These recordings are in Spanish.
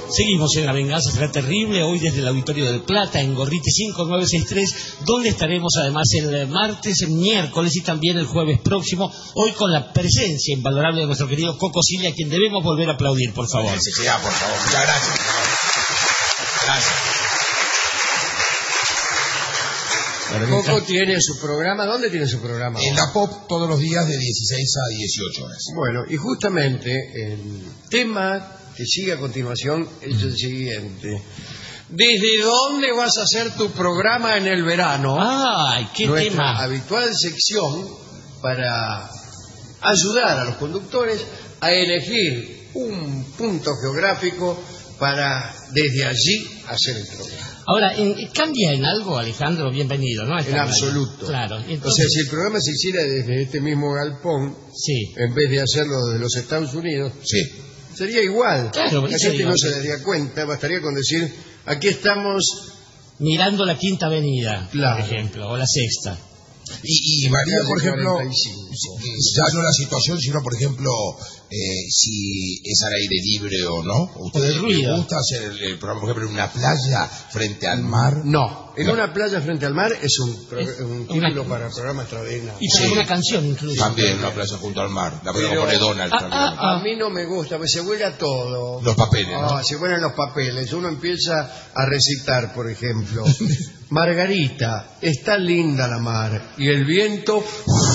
Seguimos en La Venganza Será Terrible, hoy desde el Auditorio del Plata, en Gorriti 5963, donde estaremos además el martes, el miércoles y también el jueves próximo, hoy con la presencia invalorable de nuestro querido Coco Silly, a quien debemos volver a aplaudir, por favor. Sí, por favor, muchas gracias. Gracias. Coco tiene su programa. ¿Dónde tiene su programa? En la Pop, todos los días de 16 a 18 horas. Bueno, y justamente el tema que sigue a continuación es el siguiente. ¿Desde dónde vas a hacer tu programa en el verano? ¡Ay, qué Nuestra tema! habitual sección para ayudar a los conductores a elegir un punto geográfico para desde allí hacer el programa. Ahora, ¿cambia en algo, Alejandro? Bienvenido, ¿no? En absoluto. Claro. Entonces... O sea, si el programa se hiciera desde este mismo galpón, sí, en vez de hacerlo desde los Estados Unidos, sí, sería igual. Claro, la gente no se daría cuenta, bastaría con decir, aquí estamos mirando la Quinta Avenida, claro, por ejemplo, o la Sexta. Y varía, por ejemplo, 45. ya no la situación, sino, por ejemplo, si es al aire libre o no. ¿Ustedes les gusta hacer el programa, por ejemplo, en una playa frente al mar? No, en una playa frente al mar es un título para el programa extraordinario. Y para una canción incluso. También una playa junto al mar, la podemos poner Donald también. A mí no me gusta, porque se huele a todo. Los papeles, ¿no? Se huelen los papeles. Uno empieza a recitar, por ejemplo, Margarita, está linda la mar, y el viento...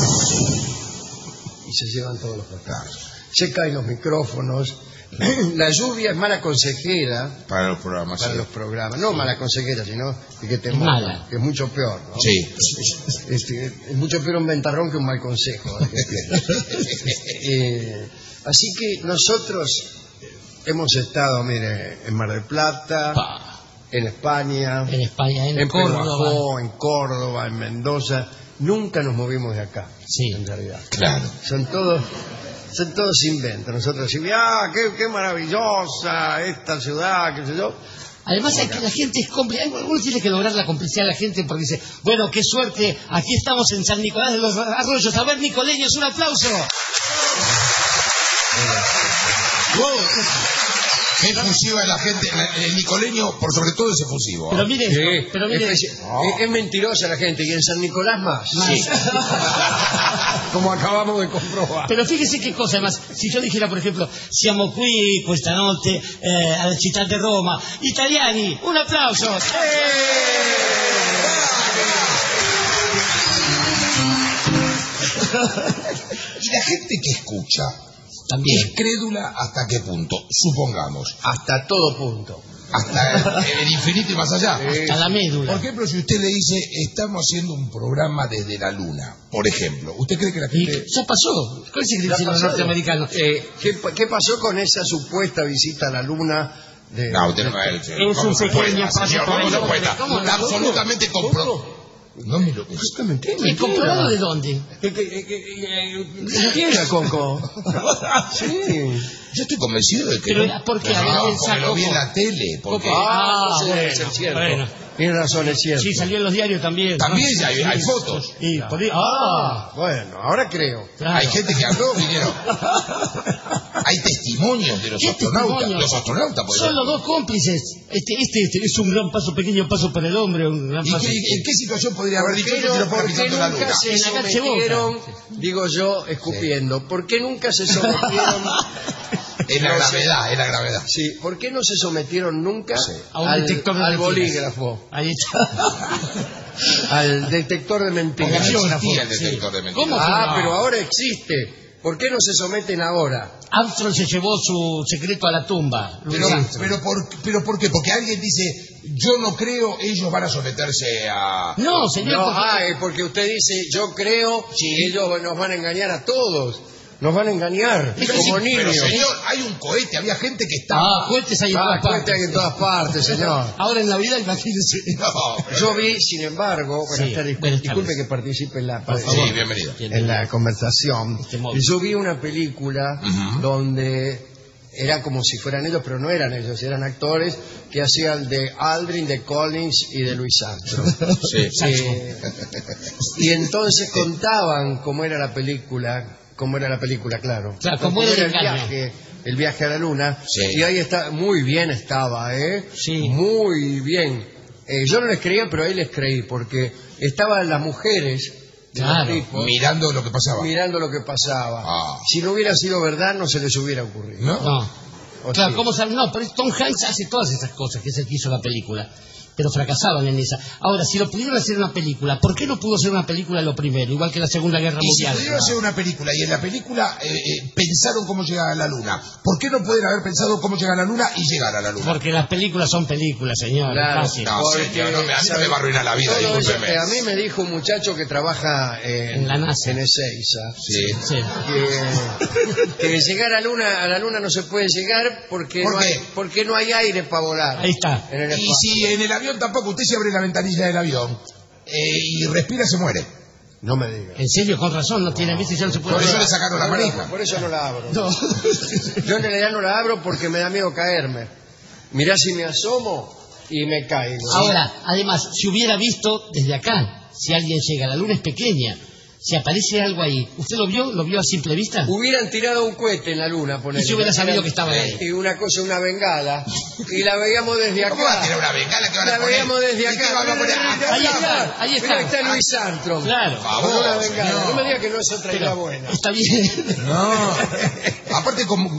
y se llevan todos los papeles. Se caen los micrófonos. La lluvia es mala consejera para los programas. Para los programas. No mala consejera, sino que te mala. Que es mucho peor, ¿no? Sí. Es mucho peor un ventarrón que un mal consejo. Así que nosotros hemos estado, mire, en Mar del Plata, en España, en Córdoba, en Córdoba, en Mendoza. Nunca nos movimos de acá, sí, en realidad. Claro. Son todos inventos. Nosotros decimos, qué maravillosa esta ciudad, qué sé yo. Además, es que la gente es cómplice. Uno tiene que lograr la complicidad de la gente porque dice, bueno, qué suerte, aquí estamos en San Nicolás de los Arroyos. A ver, nicoleños, un aplauso. Qué efusiva es la gente. El nicoleño, por sobre todo, es efusivo. Pero mire, es mentirosa la gente, y en San Nicolás más. Sí. Como acabamos de comprobar. Pero fíjese qué cosa más. Si yo dijera, por ejemplo, siamo qui questa notte alla città di Roma, italiani, un aplauso. Y la gente que escucha también es crédula hasta qué punto, supongamos. Hasta todo punto. Hasta el infinito y más allá. Hasta la médula. Por ejemplo, si usted le dice, estamos haciendo un programa desde la luna, por ejemplo, ¿usted cree que la gente...? Ya pasó. ¿Cuál es el criterio norteamericano? ¿Qué pasó con esa supuesta visita a la luna? No, usted no va a es un pequeño paso por ¿Cómo lo cuenta? Absolutamente comprobado. No me lo Exactamente. ¿Y comprobado de dónde? Mentira, Coco. Sí. Yo estoy convencido de que pero no. ¿por qué? Porque lo vi en la tele. Porque... debe ser cierto. Bueno. Tiene razón, es cierto. Sí, salió en los diarios también. También ¿no? hay fotos. Y bueno, ahora creo. Claro. Hay gente que habló, vinieron. Hay testimonios de los astronautas. Los astronautas, por son los dos cómplices. Este es un gran paso, pequeño paso para el hombre. Un gran paso. ¿En qué situación podría haber dicho esto si no fuera pisando la luna? Nunca se sometieron, digo yo, escupiendo. ¿Por qué nunca se sometieron? Es la gravedad. Sí, ¿por qué no se sometieron nunca a un detector de al mentiras? bolígrafo? Ahí está. Al detector de mentiras. Porque no existía el detector de mentiras. ¿Cómo que no? Pero ahora existe. ¿Por qué no se someten ahora? Armstrong se llevó su secreto a la tumba. Pero ¿por qué? Porque alguien dice, yo no creo, ellos van a someterse a... No, señor. Porque usted dice, yo creo, ellos nos van a engañar a todos. Nos van a engañar, como niños. Pero señor, hay un cohete, había gente que está... cohetes hay en todas partes. Cohetes hay en todas partes, señor. Ahora en Navidad, imagínese. No, yo vi, sin embargo, disculpe que participe en la... Sí, bienvenido. En la conversación. Yo vi una película donde era como si fueran ellos, pero no eran ellos, eran actores que hacían de Aldrin, de Collins y de Louis Armstrong. Y entonces contaban cómo era la película, claro. Cómo era el viaje El viaje a la luna. Sí. Y ahí está, muy bien estaba, Sí. Muy bien. Yo no les creía, pero ahí les creí, porque estaban las mujeres de los Claro, tipos mirando lo que pasaba. mirando lo que pasaba. Ah. Si no hubiera sido verdad, no se les hubiera ocurrido. ¿No? No. ¿O Claro, sí? ¿cómo saben? No, pero Tom Hanks hace todas esas cosas, que es el que hizo la película. Pero fracasaban en esa. Ahora, si lo pudieron hacer una película, ¿por qué no pudo ser una película lo primero? Igual que la Segunda Guerra Y si Mundial. pudieron hacer una película y en la película pensaron cómo llegar a la luna, ¿por qué no pueden haber pensado cómo llegar a la luna y llegar a la luna? Porque las películas son películas, señor. Claro, Fácil. No, porque, señor, a mí no me va a arruinar la vida, todo eso, discúlpeme. a mí me dijo un muchacho que trabaja En la NASA. en Ezeiza, Sí. Sí. que llegar a la luna no se puede llegar porque, ¿Por no, qué? porque no hay aire para volar. Ahí está. En el Y espacio. si en el avión tampoco, usted se abre la ventanilla del avión y respira, se muere. No me diga. En serio, con razón, no tiene vista y ya no se puede Por eso ver. le sacaron la manija. Por eso no la abro. No. Yo en realidad no la abro porque me da miedo caerme. Mirá si me asomo y me caigo. Ahora, además, si hubiera visto desde acá, si alguien llega, la luna es pequeña, si aparece algo ahí, ¿usted lo vio? ¿Lo vio a simple vista? Hubieran tirado un cohete en la luna, ponele. Y si hubiera sabido que estaba ahí. Y una cosa, una bengala. Y la veíamos desde acá. ¿Cómo va a tirar una bengala que van a La poner? veíamos desde ¿Y acá. qué van a poner? Ahí está, ahí está. Mirá, está Luis Armstrong. Claro. Por favor, Con una bengala. señor. No me diga que no es otra idea buena. Está bien. No. Aparte, como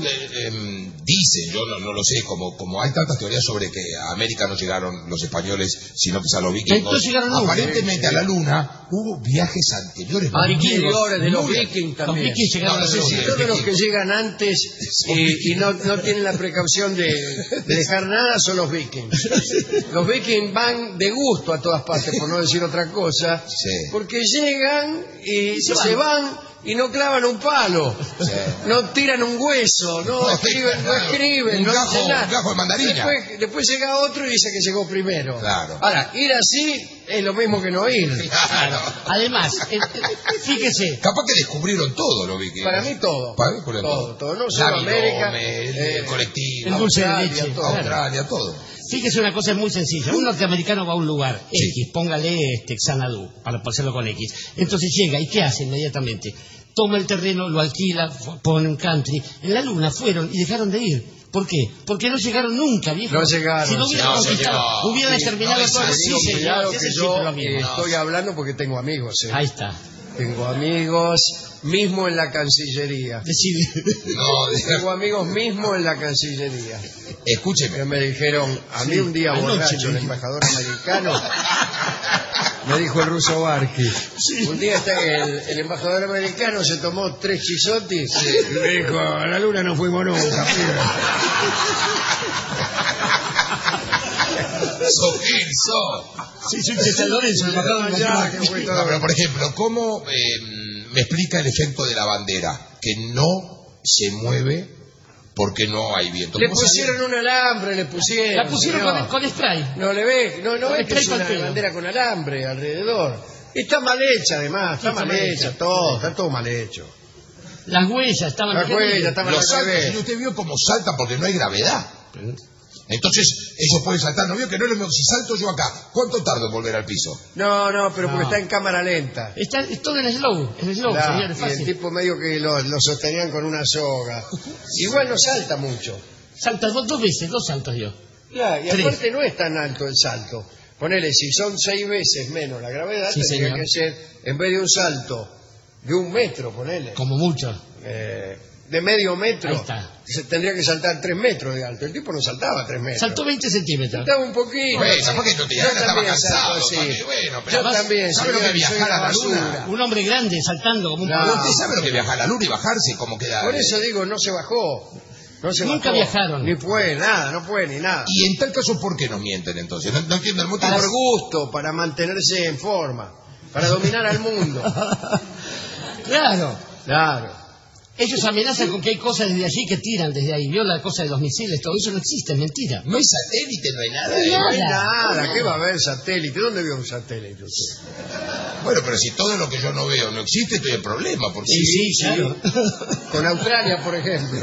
dicen, yo no lo sé, como hay tantas teorías sobre que a América no llegaron los españoles, sino que a los vikingos. No llegaron nunca. Aparentemente a la luna hubo viajes anteriores. Anteriores de los Muy- vikings Los también. vikings llegaron No, no a sé la si- luna. Todos los que llegan antes y no tienen la precaución de dejar nada son los vikings. Los vikings van de gusto a todas partes, por no decir otra cosa, Sí. porque llegan y Se se van y no clavan un palo, Sí. no tiran un hueso, no escriben, Un no gajo- dicen nada. un gajo de mandarina. Después llega otro y dice que llegó primero. Claro. Ahora, ir así es lo mismo que no ir. Claro. Además, fíjese, Capaz que descubrieron todo los vikingos. Para mí todo. Para mí descubrieron Todo. No solo Navidad, América, el colectivo, el dulce de Australia, leche. todo. Claro. Australia, todo. Fíjese una cosa muy sencilla. Un norteamericano va a un lugar, Sí. X, póngale Xanadu, para hacerlo con X. Entonces llega, ¿y qué hace inmediatamente? Toma el terreno, lo alquila, pone un country. En la luna fueron y dejaron de ir. ¿Por qué? Porque no llegaron nunca, viejo. No llegaron, Si no hubieran no, conquistado, señor. hubieran Sí, exterminado no, a todos los sí, sí, Cuidado señor, que es yo siempre lo mismo. estoy hablando porque tengo amigos. Ahí está. Tengo amigos mismo en la Cancillería. Decide. No, Tengo amigos mismo en la Cancillería. Que escúcheme. me dijeron, a mí un día anoche borracho, me el embajador americano, me dijo el ruso Barky. Un día el embajador americano se tomó 3 chisotis y me dijo, a la luna no fuimos nunca. Sofilso. Sí, soy de San Lorenzo, el embajador Ya, que fue todo. No, pero por ejemplo, ¿cómo me explica el efecto de la bandera? Que no se mueve porque no hay viento. Le ¿Cómo pusieron un alambre, le pusieron. La pusieron señor. con spray. No le ve, no Con ve que es spray una con pelo. bandera con alambre alrededor. Está mal hecha además, está mal hecha, está todo mal hecho. Las huellas estaban... Las huellas estaban Los al saltos, revés. y usted vio cómo saltan porque no hay gravedad. Entonces, ellos pueden saltar. ¿No vio que no es lo mismo? Si salto yo acá, ¿cuánto tardo en volver al piso? No, pero porque No. está en cámara lenta. Está es todo en slow, Claro, señor, es y el fácil. tipo medio que lo sostenían con una soga. Igual no salta mucho. Salta dos veces, 2 saltos dio. Claro, y 3. aparte no es tan alto el salto. Ponele, si son 6 veces menos la gravedad, Sí, tendría señor. que ser, en vez de un salto de 1 metro, ponele, Como mucho. de medio metro, Ahí está. se tendría que saltar 3 metros de alto. El tipo no saltaba 3 metros. Saltó 20 centímetros. Saltaba un poquito. Bueno, sí. porque no te Yo estaba también cansado. salto así. También, bueno, pero Yo además, también, ¿sabe lo que señor, viajar soy a la una luna? basura. Un hombre grande saltando como un No. palote. ¿Usted sabe lo que viaja a la luna y bajarse? ¿Cómo queda? Por eso digo, no se bajó. No se Nunca bajó. viajaron. Ni puede, nada, no puede ni nada. Y en tal caso, ¿por qué nos mienten entonces? No entiendo el motivo. Por gusto, para mantenerse en forma, para dominar al mundo. Claro. Claro. Ellos amenazan con que hay cosas desde allí que tiran desde ahí. Vio la cosa de los misiles, todo eso no existe, es mentira. No hay satélite, no hay nada. No hay No hay Nada. nada, ¿qué va a haber satélite? ¿Dónde vio un satélite usted? Bueno, pero si todo lo que yo no veo no existe, estoy en problema. Porque Sí, claro. Con Australia, por ejemplo.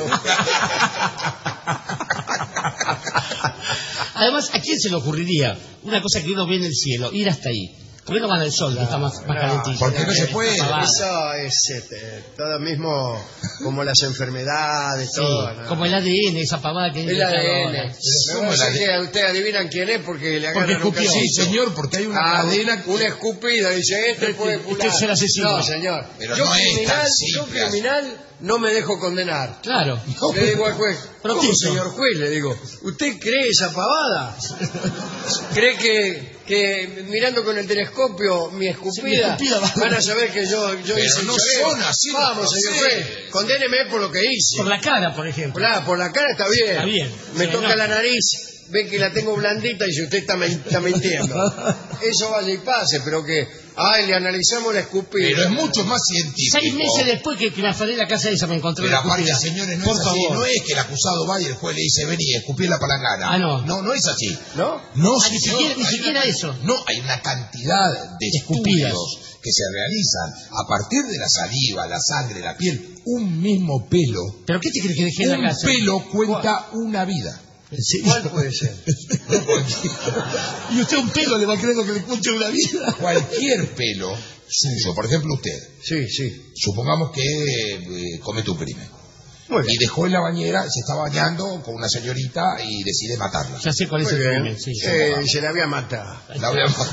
Además, ¿a quién se le ocurriría una cosa que uno ve en el cielo, ir hasta ahí? ¿Por qué no van al sol, que está más calentito? Porque no se puede. Eso es todo mismo, como las enfermedades, todo. ¿no? Como el ADN, esa pavada que... El ADN. Que ustedes adivinan quién es porque le agarran un casito. Sí, señor, porque hay una cadena... Una escupida, dice, puede pular. Este es el asesino. No, señor. Pero yo no es tan yo criminal no me dejo condenar. Claro. Le digo al juez, ¿cómo, señor juez? Le digo, ¿usted cree esa pavada? ¿Cree que mirando con el telescopio mi escupida van a saber que yo hice no choreo? son así. Vamos, señor juez, condéneme por lo que hice. Por la cara, por ejemplo. Por la cara está bien. Está bien. Me toca la nariz, ve que la tengo blandita y si usted está mintiendo. Eso vaya y pase, pero que... le analizamos la escupida. Pero es mucho más científico. 6 meses después que me afané la casa esa me encontré pero la escupida. aparte, señores, no por es así. favor. No es que el acusado vaya y el juez le dice, vení, escupí la palangana. Ah, no. No es así. ¿No? No, ni siquiera eso. No, hay una cantidad de escupidas estudios que se realizan a partir de la saliva, la sangre, la piel. Un mismo pelo. ¿Pero qué te crees que dejé en la casa? Un pelo cuenta una vida. ¿Cuál puede ser? Y usted un pelo le va a creer que le cuente una vida. Cualquier pelo suyo, por ejemplo usted. Sí. Supongamos que comete un crimen. Muy bien. Y dejó en la bañera, se está bañando con una señorita y decide matarla. Ya sé cuál es el crimen. Sí, se la había matado. La voy a matar.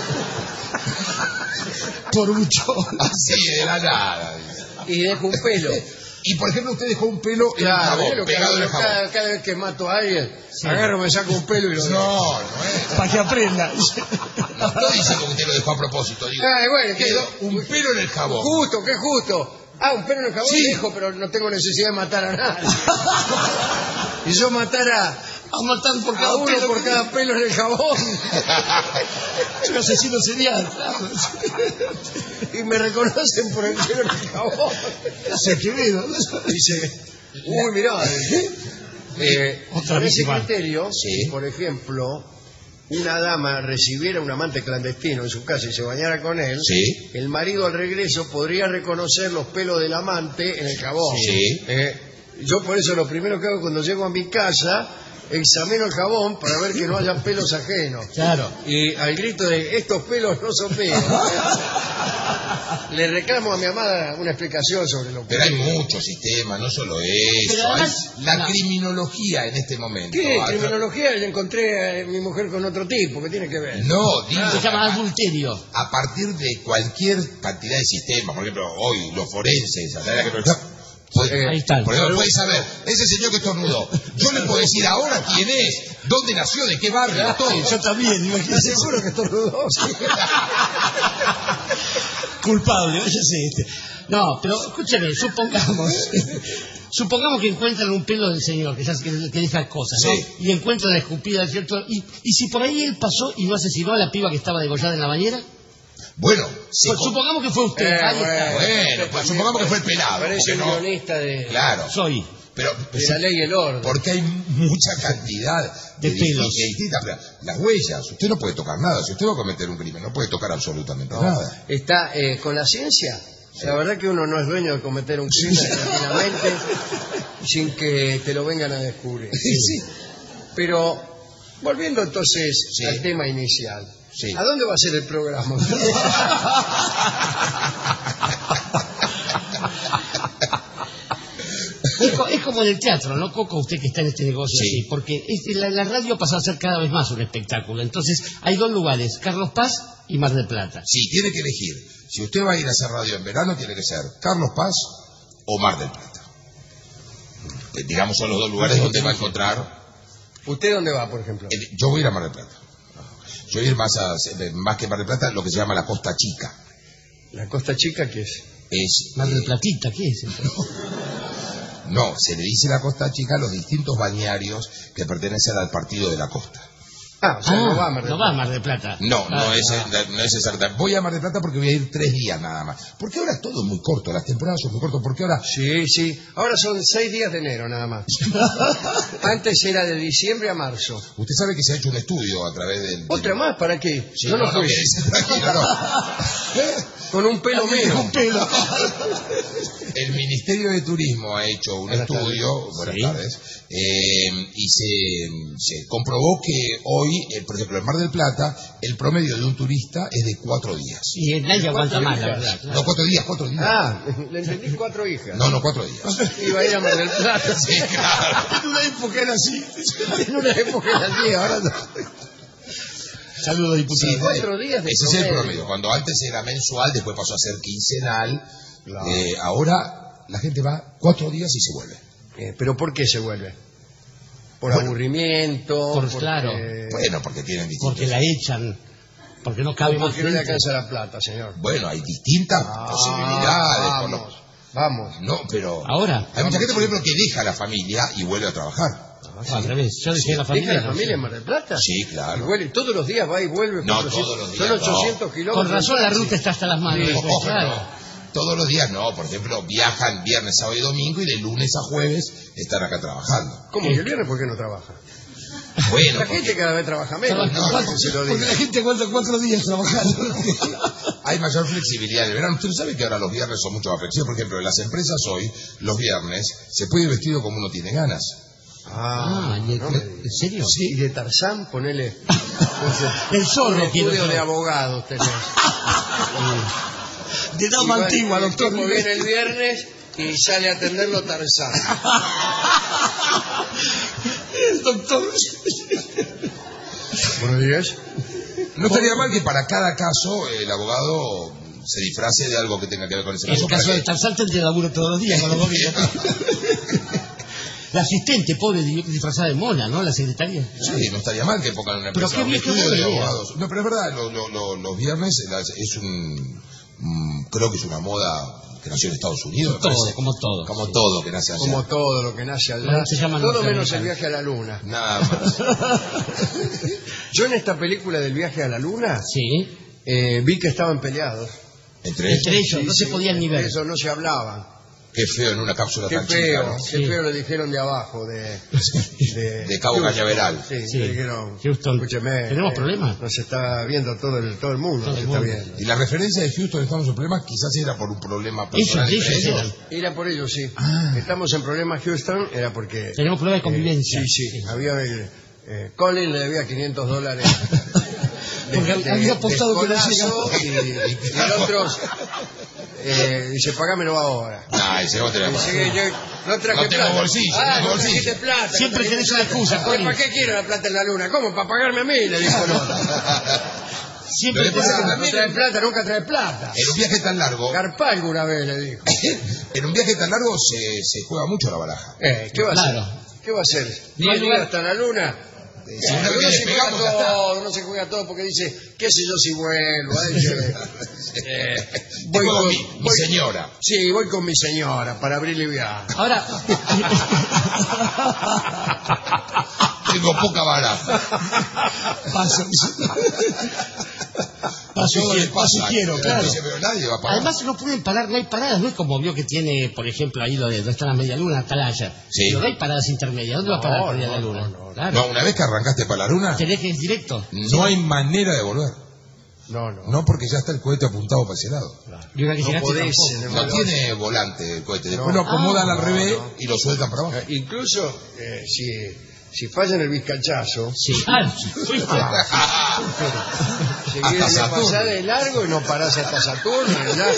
Por mucho. Así, de la nada. Y dejó un pelo. Y por ejemplo usted dejó un pelo en el jabón, pegado en el jabón. Cada vez que mato a alguien, agarro, me saco un pelo y lo dejo. No es. Para que aprenda. No estoy diciendo que usted lo dejó a propósito. Digo, bueno, quedó un pelo en el jabón. Justo, qué justo. Un pelo en el jabón dejo, pero no tengo necesidad de matar a nadie. Y yo matara a matar por cada uno pelo por cada pelo en el jabón. Un asesino serial, claro. Y me reconocen por el pelo en el jabón. Se quedó. Dice, uy, mirá. Otra en vez ese igual. criterio, por ejemplo, una dama recibiera un amante clandestino en su casa y se bañara con él, el marido al regreso podría reconocer los pelos del amante en el jabón. Yo por eso lo primero que hago cuando llego a mi casa, examino el jabón para ver que no haya pelos ajenos. Claro. Y al grito de estos pelos no son pelos, le reclamo a mi amada una explicación sobre lo que... Pero hay muchos sistemas, no solo eso. Además, hay la criminología en este momento. ¿Qué criminología? Yo encontré a mi mujer con otro tipo, ¿qué tiene que ver? No, digo, se llama adulterio. A partir de cualquier cantidad de sistemas, por ejemplo, hoy los forenses, ahí está. Por ejemplo, puede saber, ese señor que estornudó, yo le puedo decir ahora quién es, dónde nació, de qué barrio, todo. Yo también, imagínate. Seguro que estornudó. Culpable, yo sé. No, pero escúchame, supongamos que encuentran un pelo del señor, que deja cosas, ¿no? Y encuentran la escupida, ¿cierto? Y si por ahí él pasó y no asesinó a la piba que estaba degollada en la bañera. Bueno, supongamos que fue usted. Bueno, pues supongamos que fue el pelado. Parece un guionista de... Claro. Soy. Pero la ley y el orden. Porque hay mucha cantidad de pelos. Las huellas, usted no puede tocar nada. Si usted va a cometer un crimen, no puede tocar absolutamente nada. Está con la ciencia. La verdad que uno no es dueño de cometer un crimen tranquilamente sin que te lo vengan a descubrir. Pero, volviendo entonces al tema inicial. ¿A dónde va a ser el programa? Es como en el teatro, ¿no, Coco? Usted que está en este negocio así, porque la radio pasa a ser cada vez más un espectáculo. Entonces, hay 2 lugares, Carlos Paz y Mar del Plata. Sí, tiene que elegir. Si usted va a ir a hacer radio en verano, tiene que ser Carlos Paz o Mar del Plata. Digamos, son los 2 lugares donde va a encontrar... ¿Usted dónde va, por ejemplo? Yo voy a ir a Mar del Plata. Yo voy a ir más que Mar del Plata, lo que se llama la Costa Chica. ¿La Costa Chica qué es? Mar del Platita, ¿qué es eso? No, se le dice la Costa Chica a los distintos bañarios que pertenecen al partido de la costa. O sea, no va a Mar del Plata. No va a Mar del Plata. No es exactamente. Voy a Mar del Plata porque voy a ir 3 días nada más. Porque ahora todo es muy corto, las temporadas son muy cortas. Porque ahora... Sí. Ahora son 6 días de enero nada más. Antes era de diciembre a marzo. Usted sabe que se ha hecho un estudio a través del... ¿Otra más? ¿Para qué? Sí, no lo fui. Tranquilo, no. Con un pelo menos. El Ministerio de Turismo ha hecho un estudio, buenas tardes, y se comprobó que hoy hoy, por ejemplo, en Mar del Plata, el promedio de un turista es de 4 días. Y nadie aguanta más, la verdad. Claro. No, 4 días. Le entendí 4 hijas. No, 4 días. Iba a ir a Mar del Plata. Sí, claro. En una época era así. En una época era así, ahora no. Saludos, diputado. Sí, 4 días de ese es el promedio. Cuando antes era mensual, después pasó a ser quincenal. Claro. Ahora la gente va 4 días y se vuelve. ¿Pero por qué se vuelve? ¿Por aburrimiento? Claro. Bueno, porque tienen distintos... Porque la echan, porque no cabe más Porque no le gente. alcanza la plata, señor. Bueno, hay distintas posibilidades. Vamos. No, pero... Ahora. Hay mucha gente, por ejemplo, que deja la familia y vuelve a trabajar. Al revés, yo dejé la familia. ¿Deja la familia en Mar del Plata? Sí, claro. Y vuelve, todos los días va y vuelve. No, todos los días son 800 kilómetros. Con razón la ruta está hasta las manos. Sí, pues, claro. no. Todos los días no, por ejemplo, viajan viernes, sábado y domingo y de lunes a jueves están acá trabajando. ¿Cómo que el viernes por qué no trabaja? Bueno, La gente cada vez trabaja menos. Porque la gente aguanta 4 días trabajando. hay mayor flexibilidad en el verano. Usted sabe que ahora los viernes son mucho más flexibles. Por ejemplo, en las empresas hoy, los viernes, se puede ir vestido como uno tiene ganas. ¿En serio? Sí, y de Tarzán, ponele. El zorro un quiero estudio yo. de abogados tenés. De dama antigua, doctor. Como viene el viernes y sale a atenderlo Tarzán. Doctor. Buenos días. No estaría mal que para cada caso el abogado se disfrace de algo que tenga que ver con ese En caso. el caso de Tarzán tendría laburo todos los días con los gobiernos. La asistente, pobre, disfrazada de mona, ¿no? La secretaria. Sí, no estaría mal que pongan una Pero empresa, qué un bien que estudio de podría. abogados. No, pero es verdad, los viernes es creo que es una moda que nació en Estados Unidos. Como todo. Como Sí. todo que nace allá. Como todo lo que nace allá. Bueno, se llaman Todo los menos el americanos. viaje a la luna. Nada más. Yo en esta película del viaje a la luna Sí. vi que estaban peleados. Entre Entre ellos. ellos, no se podían ni ver. Eso no se hablaban. Qué feo en una cápsula Qué tan chica, feo, ¿no? qué feo le dijeron de abajo, de Cabo Houston. Cañaveral. Sí, Sí. le dijeron, Houston, escúcheme, ¿tenemos problemas? Nos está viendo todo el mundo, Todo nos el está mundo. viendo. Y la referencia de Houston, estamos en problemas, quizás era por un problema personal Ellos entre ellos. eran. Era por ello, sí. Estamos en problemas Houston, era porque... Tenemos problemas de convivencia. Sí, había... Colin le debía $500 Porque había apostado que no escolazo, y el otro dice, pagámelo ahora. Nah, ese vos tenés Dice que yo no traje No tengo plata. bolsillo, no tengo no bolsillo. trajiste plata. Siempre tenés una excusa, Colin. ¿Para qué quiero la plata en la luna? ¿Cómo? ¿Para pagarme a mí? Le dijo el otro. Siempre Lo que pasa es que No también trae plata, nunca trae plata. en un viaje tan largo, Garpá alguna vez, le dijo. en un viaje tan largo se juega mucho la baraja. ¿Qué va a Claro. hacer? ¿Qué va a hacer? No hay 10 lugar. días hasta la luna. Si una vez que No se despegamos, juega ya está. todo, no se juega todo porque dice, qué sé yo si vuelvo. Voy con mi señora. Sí, voy con mi señora para abrir viaje. Ahora, Tengo poca baraja. paso y quiero, claro. Dice, pero nadie va a pagar. Además no pueden parar, no hay paradas, no es como vio que tiene, por ejemplo, ahí donde está la media luna, Atalaya. Sí. Pero no hay paradas intermedias, ¿dónde va a parar para ir a la luna? Claro. No, una vez que arrancaste para la luna, Tenés que ir directo. no hay manera de volver. No. No, porque ya está el cohete apuntado para ese lado. Y una que No llegaste podés tampoco. en el No volante. tiene volante el cohete. Después No. lo acomodan al revés no. y lo sueltan para abajo. Incluso si falla en el vizcachazo, Sí. Ah, si Hasta vienes a Saturno. pasar de largo y no parás hasta Saturno,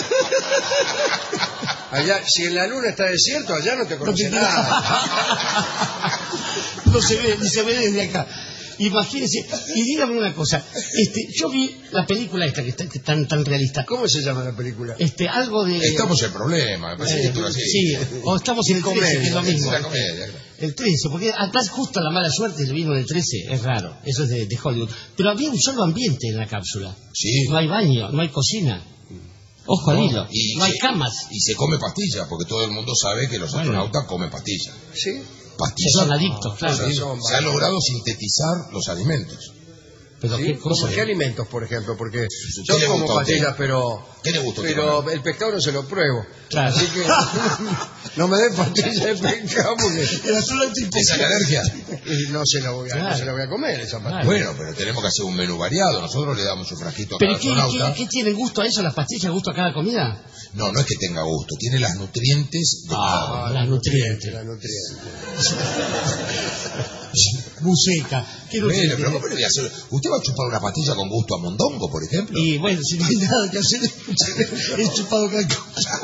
allá, si en la luna está desierto, allá no te conoce nada. no se ve, ni se ve desde acá. Imagínense, y dígame una cosa, yo vi la película esta que está tan realista. ¿Cómo se llama la película? Algo de... Estamos en problema, me parece que esto es así. sí, o estamos en el 13, que es lo Es mismo. una comedia, claro. El 13, porque atrás justo la mala suerte le vino del 13, es raro, eso es de Hollywood. Pero había un solo ambiente en la cápsula. Sí. No hay baño, no hay cocina. Ojo al hilo, Y no hay se- camas. Y se come pastilla, porque todo el mundo sabe que los astronautas comen pastilla. ¿Sí? Pastilla. Son adictos, claro. Sí, se ha logrado sintetizar los alimentos. Pero ¿Sí? qué cosa. ¿Cómo qué alimentos, por ejemplo? Porque ¿Qué yo le como gusta a usted? pastillas, pero... ¿Qué le gusta a usted Pero comer? el pescado no se lo pruebo. Claro. Así que no me den pastillas de pescado porque El astronauta ¿Esa es la alergia? y no se la voy a comer esa pastilla. Claro. Bueno, pero tenemos que hacer un menú variado. Nosotros le damos un frasquito a ¿Pero cada qué astronauta. tiene gusto a eso, las pastillas, gusto a cada comida? No, no es que tenga gusto, tiene las nutrientes de cada uno. Las nutrientes. La nutriente. Buceca. Bueno, pero ¿cómo le voy a hacer? ¿Usted va a chupar una pastilla con gusto a mondongo, por ejemplo? Y bueno, si no hay nada que hacer, he chupado cualquier cosa.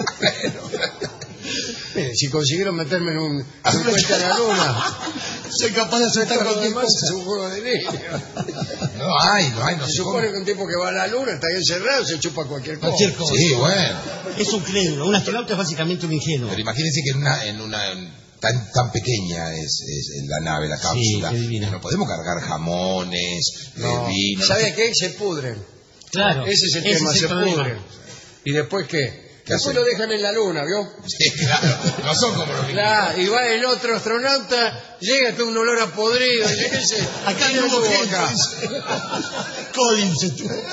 Si consiguieron meterme en un puente a la luna, soy capaz de aceptar cualquier cosa. Es un juego de niños. No Se supone que un tipo que va a la luna está ahí encerrado, se chupa cualquier cosa. Sí, bueno. Es un crédulo. Un astronauta es básicamente un ingenuo. Pero imagínense que en una tan pequeña es la nave, la cápsula. Sí, no podemos cargar jamones, vino. ¿Sabe qué? Se pudren. Claro. Ese es el tema, se pudren. ¿Y después qué? Después lo dejan en la luna, ¿vio? Sí, claro. No son como los niños. Y va el otro astronauta, llega con un olor a podrido. Y dice, acá no hubo acá. Collins.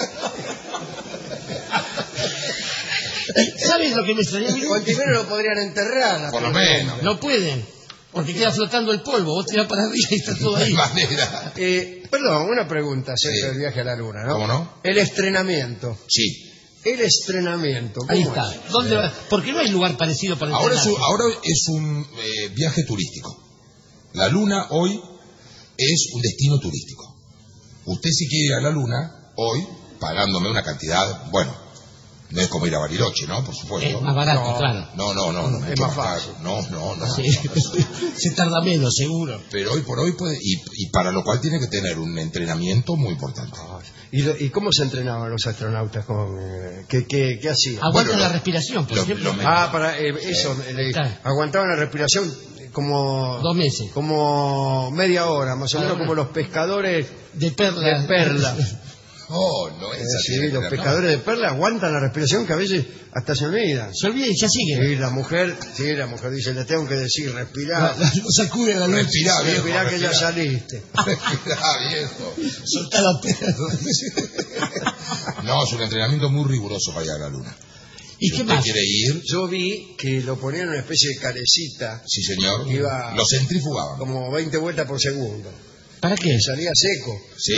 ¿Sabes lo que me extrañó? O el primero lo podrían enterrar. Por lo menos. No pueden, porque queda flotando el polvo. Vos tirás para arriba y está todo ahí. De manera. Perdón, una pregunta acerca del viaje a la luna, ¿no? ¿Cómo no? El estrenamiento. Sí. El estrenamiento. Ahí está. ¿Dónde va? Porque no hay lugar parecido para Ahora entrenar. es un viaje turístico. La luna hoy es un destino turístico. Usted si quiere ir a la luna, hoy, pagándome una cantidad, bueno, no es como ir a Bariloche, ¿no? Por supuesto. Es más barato, claro. No. Es más fácil. No. Sí. Se tarda menos, seguro. Pero hoy por hoy puede, y para lo cual tiene que tener un entrenamiento muy importante. ¿Y cómo se entrenaban los astronautas? ¿Qué hacían? Aguantan la respiración, por ejemplo. Para eso. Aguantaban la respiración como 2 meses. Como media hora, más o menos como los pescadores de perla. No es así. Sí, los pescadores de perla aguantan la respiración que a veces hasta se olvidan. Se olvida y ya sigue. Sí, la mujer dice, le tengo que decir, respirá. No sacude la noche. Respirá que ya saliste. Respirá, viejo. Soltá la perla. No, es un entrenamiento muy riguroso para ir a la luna. ¿Y qué más? ¿Quiere ir? Yo vi que lo ponían en una especie de calecita. Sí, señor. Lo centrifugaban. Como 20 vueltas por segundo. ¿Para qué? Salía seco. Sí.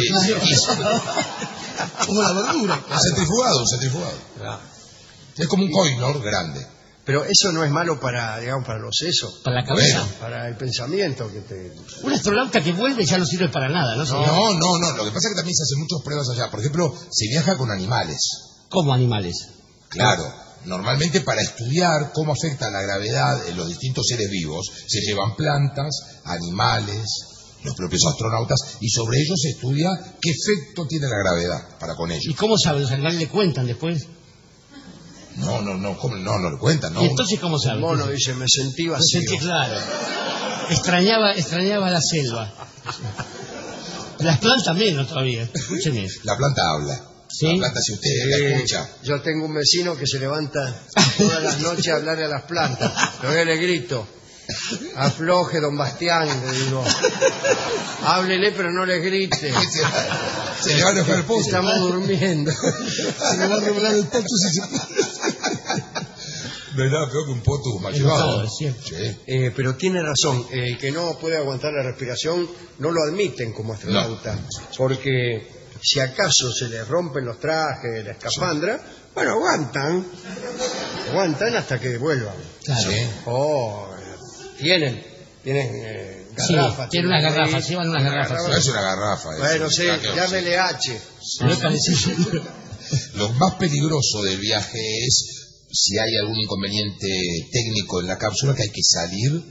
Como la verdura. Un centrifugado. Claro. Es como un coinor grande. Pero eso no es malo para los sesos. Para la cabeza. Bueno, para el pensamiento que te... Un astronauta que vuelve ya no sirve para nada, ¿no? No. Lo que pasa es que también se hacen muchas pruebas allá. Por ejemplo, se viaja con animales. ¿Cómo animales? Claro. Normalmente para estudiar cómo afecta la gravedad en los distintos seres vivos, se llevan plantas, animales, los propios astronautas, y sobre ellos se estudia qué efecto tiene la gravedad para con ellos. ¿Y cómo saben? ¿Los animales le cuentan después? No le cuentan, ¿no? ¿Y entonces cómo saben? El mono dice, me sentí vacío. Me sentí, claro. Extrañaba la selva. Las plantas menos todavía. Escúcheme. La planta habla. ¿Sí? La planta, si usted la escucha. Yo tengo un vecino que se levanta todas las noches a hablarle a las plantas. Yo le grito, afloje, don Bastián, le digo. Háblele, pero no le grite. Se le va a enojar el pozo. Estamos durmiendo. Se le va a revelar el pozo si se No hay nada peor que un poto mal llevado. Sí. Pero tiene razón, el que no puede aguantar la respiración no lo admiten como astronauta, porque si acaso se les rompen los trajes, la escafandra, bueno, aguantan hasta que vuelvan. Claro. Sí. Tienen garrafas. Tienen unas garrafas, llevan unas garrafas. No es una garrafa. Bueno, sí, llámele H. Lo más peligroso del viaje es si hay algún inconveniente técnico en la cápsula, que hay que salir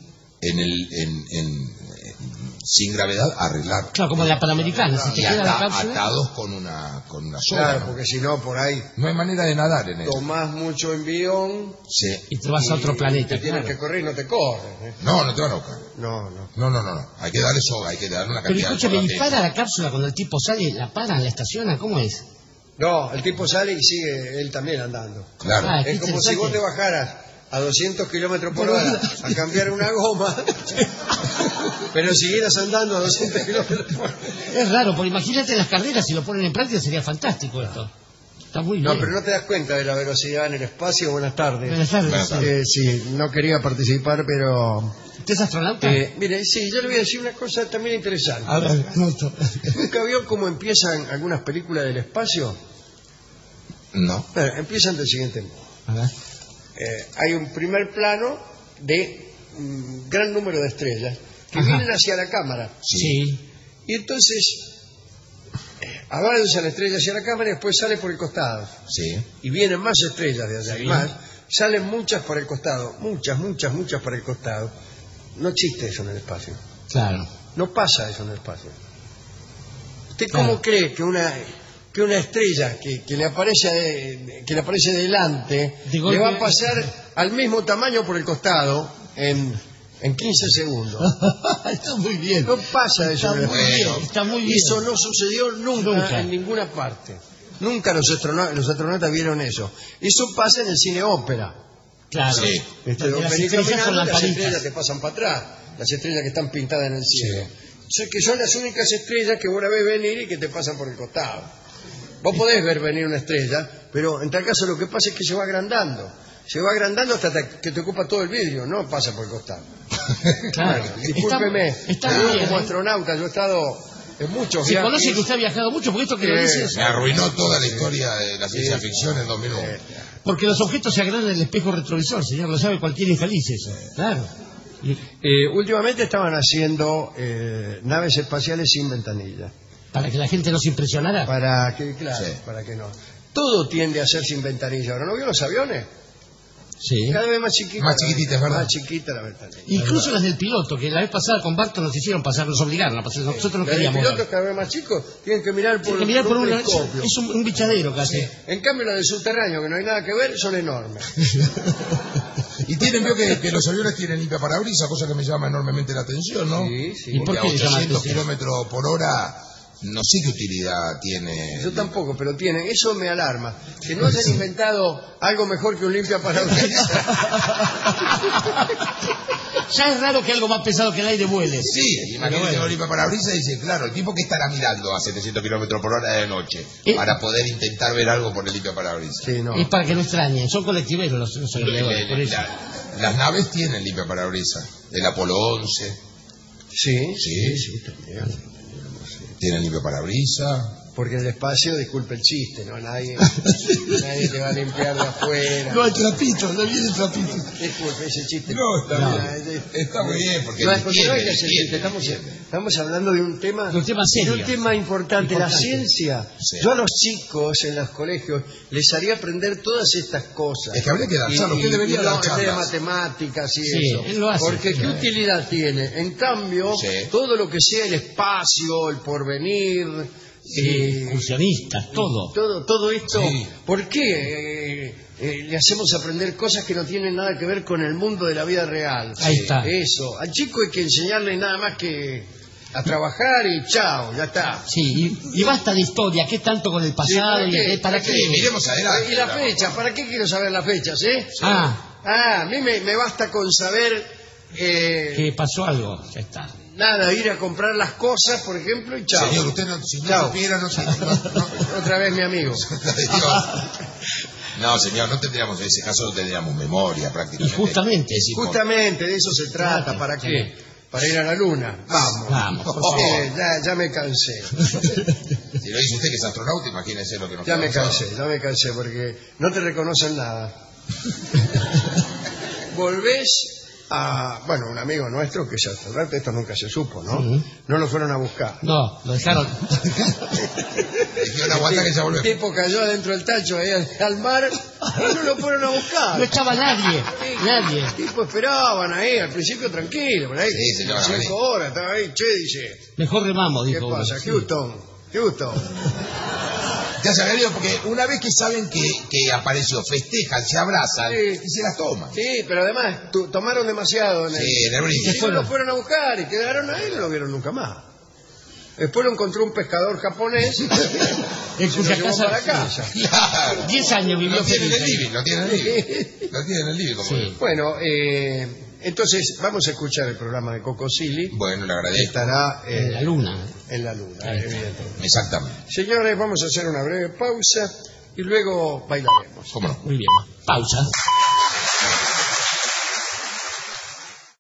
sin gravedad a arreglar. Claro, como en la Panamericana, si te queda la cápsula. Atados con una soga. Claro, porque si no, por ahí no hay manera de nadar en él. tomás mucho envión. Sí. Y te vas a otro planeta. Te tienes que correr y no te corres. No te van a buscar. No. Hay que darle soga, hay que darle una Pero cantidad. escúchame, ¿y para la cápsula cuando el tipo sale? ¿La paran, la estacionan? ¿Cómo es? No, el tipo sale y sigue él también andando. Claro. Es como si vos te bajaras a 200 kilómetros por hora a cambiar una goma, pero siguieras andando a 200 kilómetros por hora. Es raro, porque imagínate las carreras, si lo ponen en práctica sería fantástico esto. Está muy bien. No, pero no te das cuenta de la velocidad en el espacio. Buenas tardes. Buenas tardes. Sí, no quería participar, pero... ¿Usted es astronauta? Mire, sí, yo le voy a decir una cosa también interesante. A ver, ¿Nunca vio cómo empiezan algunas películas del espacio? No. Bueno, empiezan del siguiente modo. A ver. Hay un primer plano de un gran número de estrellas que vienen hacia la cámara. Sí. Y entonces avanza la estrella hacia la cámara y después sale por el costado. Sí. Y vienen más estrellas de allá. Sí. Y más. Salen muchas por el costado. Muchas por el costado. No existe eso en el espacio. Claro. No pasa eso en el espacio. ¿Usted Claro. cómo cree que una estrella que le aparece delante De golpe- le va a pasar al mismo tamaño por el costado en 15 segundos? Está muy bien. No pasa eso. Está en el muy espacio. bien. Está muy bien. Eso no sucedió nunca en ninguna parte. Nunca los astronautas vieron eso. Eso pasa en el cine ópera. Claro. Sí. Los Las películas estrellas mirando, con las lamparitas. estrellas te pasan para atrás, las estrellas que están pintadas en el cielo. O sea, que son las únicas estrellas que vos la ves venir y que te pasan por el costado. Vos podés ver venir una estrella, pero en tal caso lo que pasa es que se va agrandando. Se va agrandando hasta que te ocupa todo el vidrio, no pasa por el costado. Claro. Bueno, discúlpeme, Está yo muy bien, como ¿eh? astronauta, yo he estado en muchos Se viajes. conoce que usted ha viajado mucho, porque esto que lo dice es... Me arruinó toda la historia de la ciencia ficción en 2 minutos. Porque los objetos se agrandan en el espejo retrovisor, señor, lo sabe cualquier infeliz eso. Claro. Últimamente estaban haciendo naves espaciales sin ventanilla. Para que la gente no se impresionara. Para que, claro, Sí. para que no. Todo tiende a ser sin ventanilla. ¿Ahora no vio los aviones? Sí. Cada vez más chiquitas. Más chiquitita, es verdad. Más chiquita la ventanilla. Incluso las del piloto, que la vez pasada con Barton nos hicieron pasar, nos obligaron a pasar. Nosotros no Los queríamos. pilotos cada vez más chicos tienen que mirar por, Tiene que mirar por un una... telescopio. Es un bichadero casi. En cambio, los del subterráneo, que no hay nada que ver, son enormes. Y tienen, veo que los aviones tienen limpia parabrisas, cosa que me llama enormemente la atención, ¿no? Sí, sí. ¿Y por Porque qué a le llama la 800 atención? kilómetros por hora, no sé qué utilidad tiene. Yo tampoco, pero tienen. Eso me alarma. Que no hayan inventado algo mejor que un limpia parabrisas. Ya es raro que algo más pesado que el aire vuele. Sí, imagínate bueno. un limpia parabrisas y dice, claro, el tipo que estará mirando a 700 kilómetros por hora de noche para poder intentar ver algo por el limpia parabrisas. Sí, no. Es para que no extrañen. Son colectiveros los aviadores, por eso. Las naves tienen limpia parabrisas. El Apolo 11 Sí, Sí. también. tiene limpia parabrisas. Porque el espacio, disculpe el chiste, ¿no? Nadie te va a limpiar de afuera. No hay trapito, no viene trapito. Disculpe ese chiste. No, está No, bien. Está muy bien, porque no, entiende, no hay que hacer chiste. Estamos hablando de un tema, De un tema serio. de un tema importante, la ciencia. Sí. Yo a los chicos en los colegios les haría aprender todas estas cosas. Es que habría que dar charlas, usted debería dar en vez de charlas. matemáticas y Sí, eso. él lo hace, Porque ¿qué claro. utilidad tiene? En cambio, Sí. todo lo que sea el espacio, el porvenir... Excursionistas, todo. Todo esto, Sí. ¿por qué le hacemos aprender cosas que no tienen nada que ver con el mundo de la vida real? Ahí está. Eso, al chico hay que enseñarle nada más que a trabajar y chao, ya está. Sí, y basta de historia, ¿qué tanto con el pasado? Sí, y ¿para qué? Miremos adelante. Y las fechas, ¿para qué quiero saber las fechas, Ah, a mí me basta con saber que pasó algo, ya está. nada, ir a comprar las cosas, por ejemplo, y chao. Señor, usted no, si no Chao. supiera, no, Otra vez mi amigo. No, señor, no tendríamos, en ese caso no tendríamos memoria prácticamente. Y justamente, Es importante. Justamente de eso se trata, ¿para qué? Para ir a la luna. Vamos. Vamos, por Sí, ya me cansé. Si lo dice usted que es astronauta, imagínese lo que nos Ya me queda cansé, porque no te reconocen nada. Volvés a, bueno, un amigo nuestro que es astronauta, esto nunca se supo, ¿no? Ujú. No lo fueron a buscar. No, lo dejaron. Dijeron, aguanta que ya El volvemos. tipo cayó adentro del tacho ahí al mar y no lo fueron a buscar. No estaba nadie, nadie. El tipo esperaban ahí, al principio tranquilo, por ahí. Sí, señora, 5 vení. horas, estaba ahí, che, dice, Mejor remamos, ¿qué dijo. pasa? uno. Sí. Houston. Ya se había ido porque una vez que saben que apareció, festejan, se abrazan Sí. y se las toman. Sí, pero además tomaron demasiado en Sí, en el Y brindis. no lo fueron a buscar y quedaron ahí y no lo vieron nunca más. Después lo encontró un pescador japonés y En se lo cuya llevó casa. para casa. Claro. 10 años vivió Lo tienen en el feliz. living, lo tienen en el living. Lo tienen en el living, como Sí. Bueno, entonces vamos a escuchar el programa de Coco Silly. Bueno, le Que agradezco. estará En la luna. en la luna, Ahí está. evidentemente. Exactamente. Señores, vamos a hacer una breve pausa y luego bailaremos. ¿Cómo no? Muy bien. Pausa.